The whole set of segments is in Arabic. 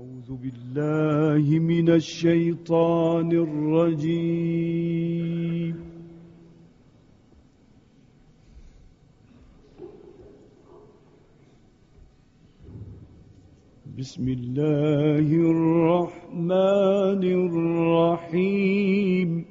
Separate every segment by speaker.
Speaker 1: أعوذ بالله من الشيطان الرجيم. بسم الله الرحمن الرحيم.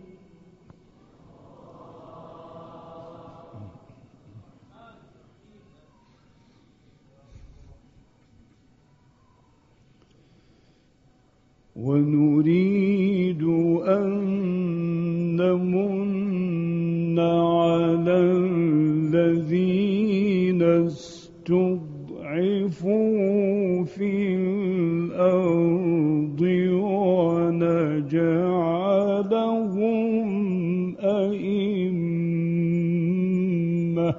Speaker 1: ونريد أن نمن على الذين استضعفوا في الأرض ونجعلهم أئمة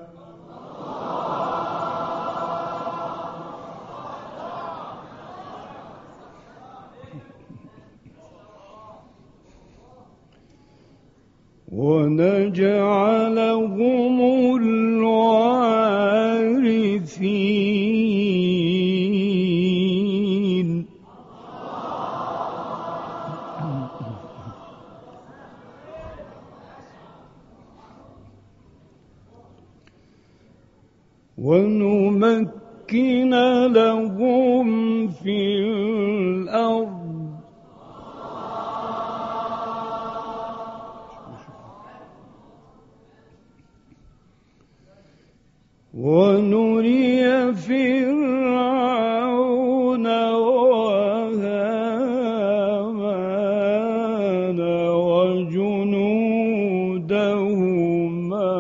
Speaker 1: الوارثين. ونمكن لهم في الأرض ونري فرعون وهامان وجنودهما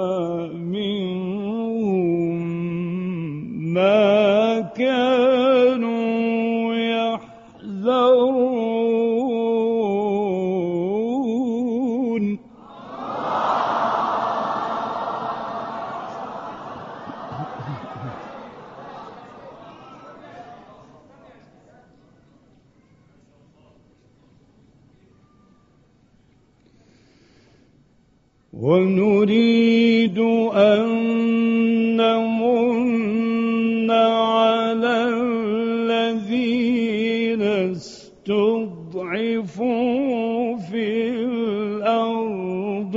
Speaker 1: منهم ما كانوا يحذرون. ونريد أن نمن على الذين استضعفوا في الأرض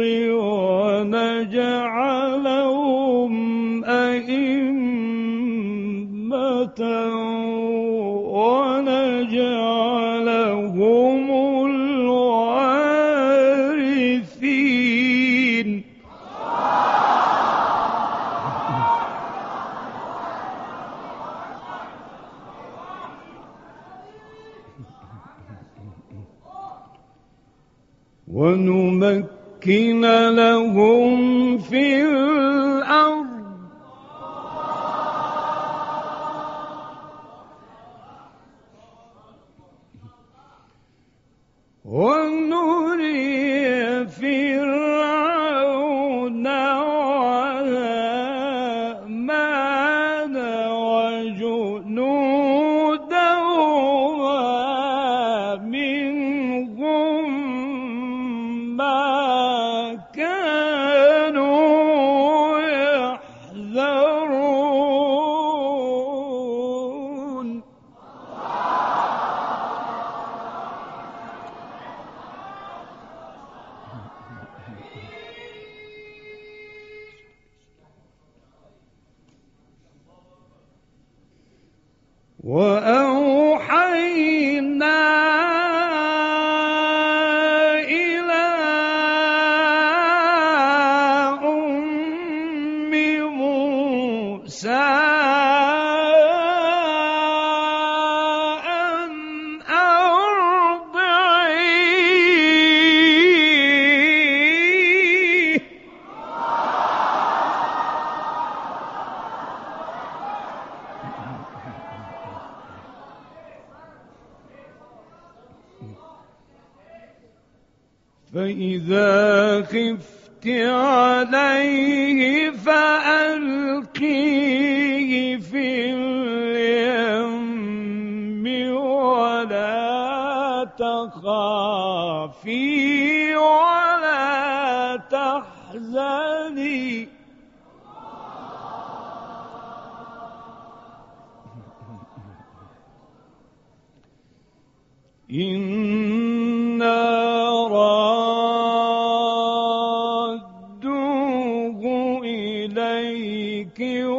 Speaker 1: ونجعلهم أئمة ونجعلهم الوارثين. ونمكن لهم في الأرض ونري فرعون وهامان وجنودهما منهم ما كانوا يحذرون. وأوحينا إلى أم موسى أن أرضعيه فإذا خفت عليه فألقيه في اليم ولا تخافي ولا تحزني إنا رادوه إليك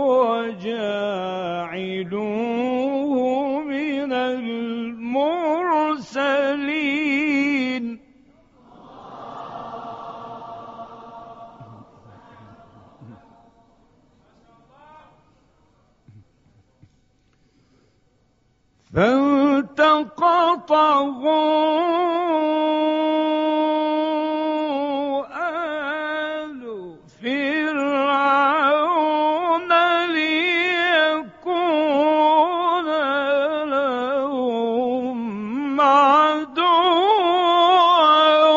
Speaker 1: وجاعلوه من المرسلين فالتقطه آل فرعون ليكون لهم عدوا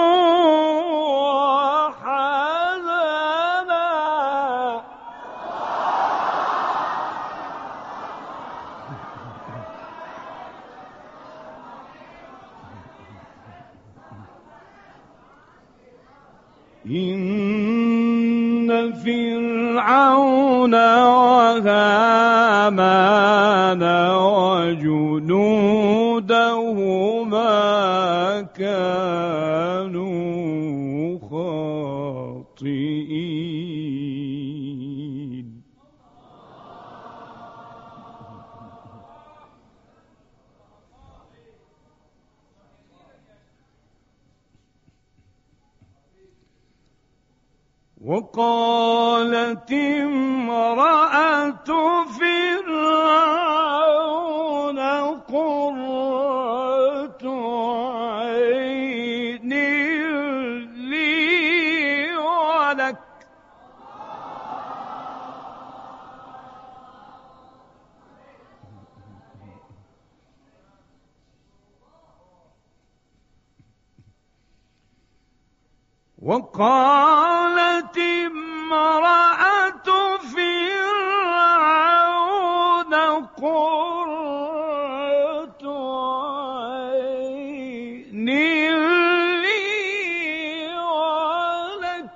Speaker 1: وحزنا إن فرعون وهامان وجنودهما كانوا خاطئين وقالت امرأة فرعون قرة عين لي ولك وقالت امرأة فرعون قرة عين لي ولك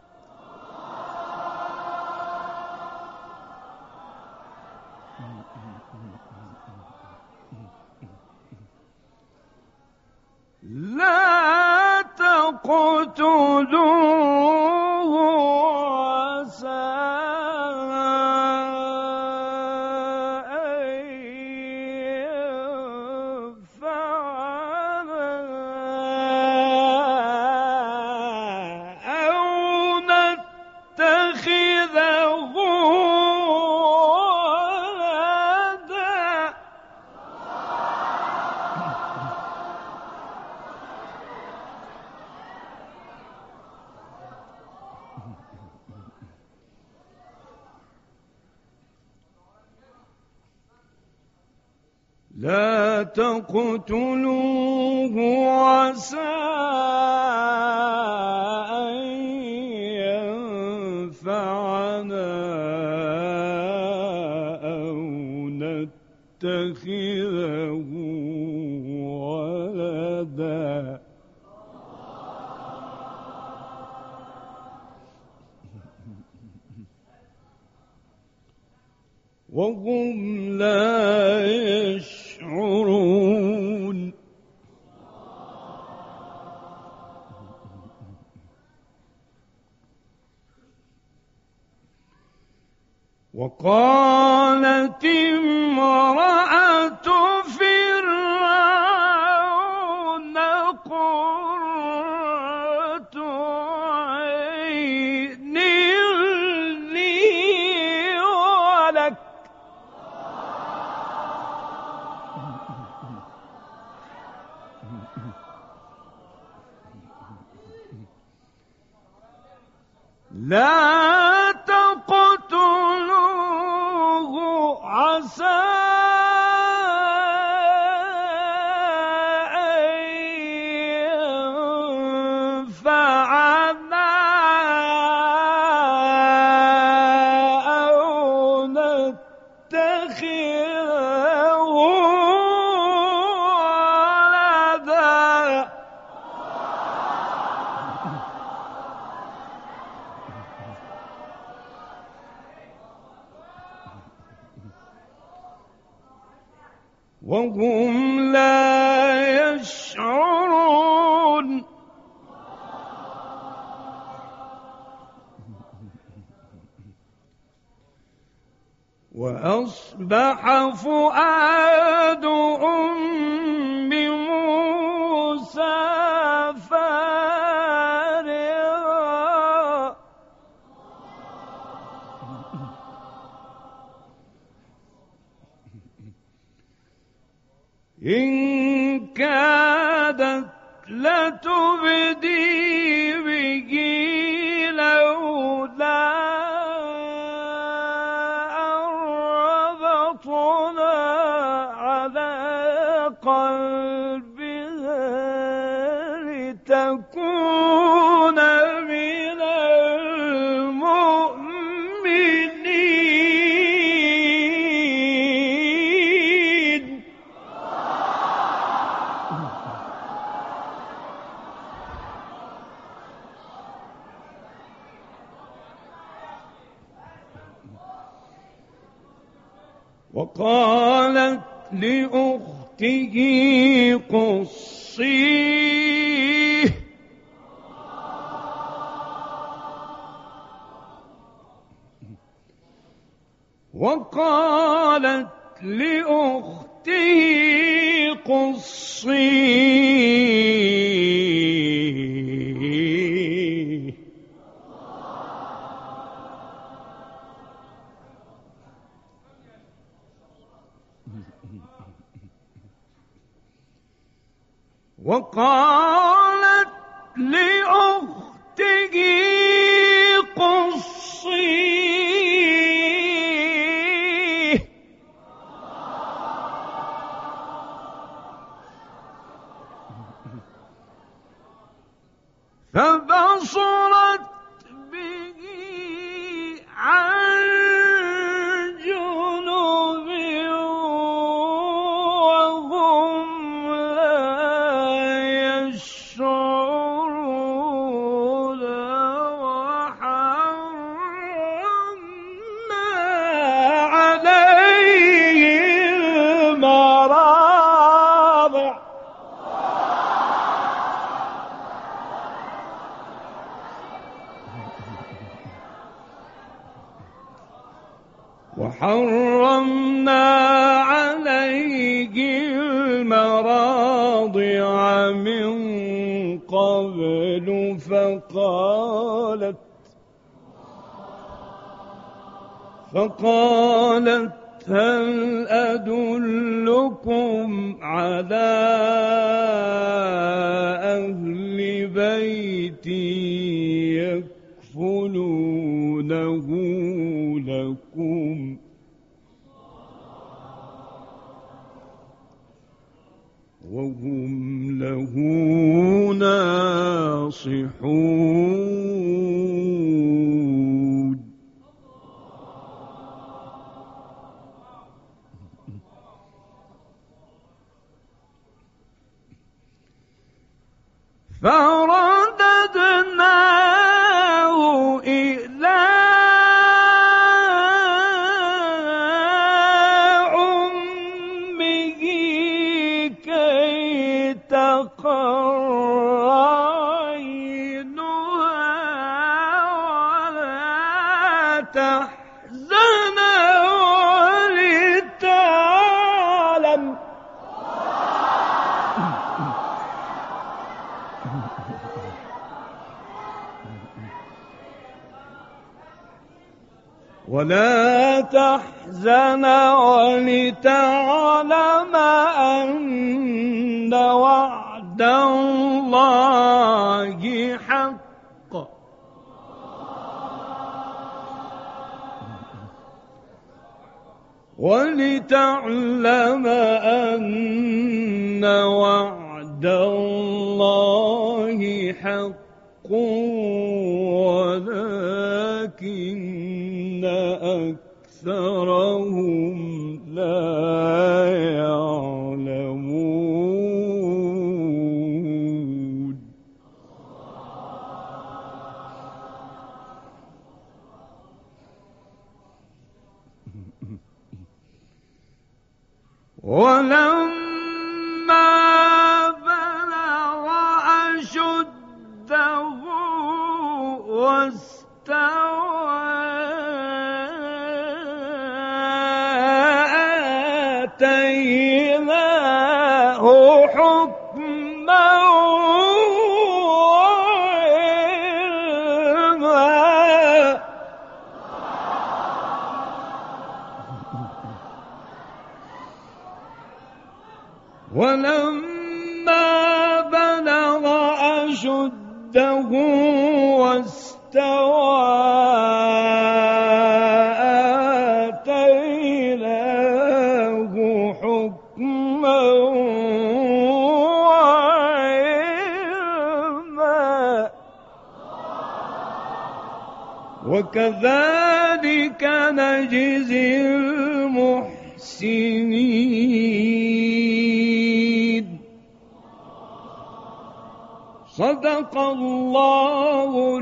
Speaker 1: لا تقتلوه عسى أن ينفعنا أو نتخذه ولدا لا تقتلوه عسى أن ينفعنا أو نتخذه ولدا وهم لا يشعرون وقالت امرأة فرعون قرة عين لي ولك لا تقتلوه عسى أن ينفعنا أو نتخذه ولدا وهم لا يشعرون وأصبح فؤاد أم موسى فارغا إن كادت لتبدي به لولا قلبها لتكون من المؤمنين وقالت لأخته قصيه وقالت لأخته قصيه وقالت لأخته قصيه فبصرت به عن جنب وهم يشعرون وحرمنا عليه المراضع من قبل فقالت هل أدلكم على أهل بيت يكفلونه لكم وهم له ناصحون فرددناه إلى أمه كي تقر عينها ولا تحزن ولتعلم أن وعد الله حق ولتعلم أن وعد الله حق ولكن أكثرهم لا يعلمون ولما حكما وعلما. ولما بلغ أشده واستوى آتيناه حكما وعلما. وكذلك نجزي المحسنين. صدق الله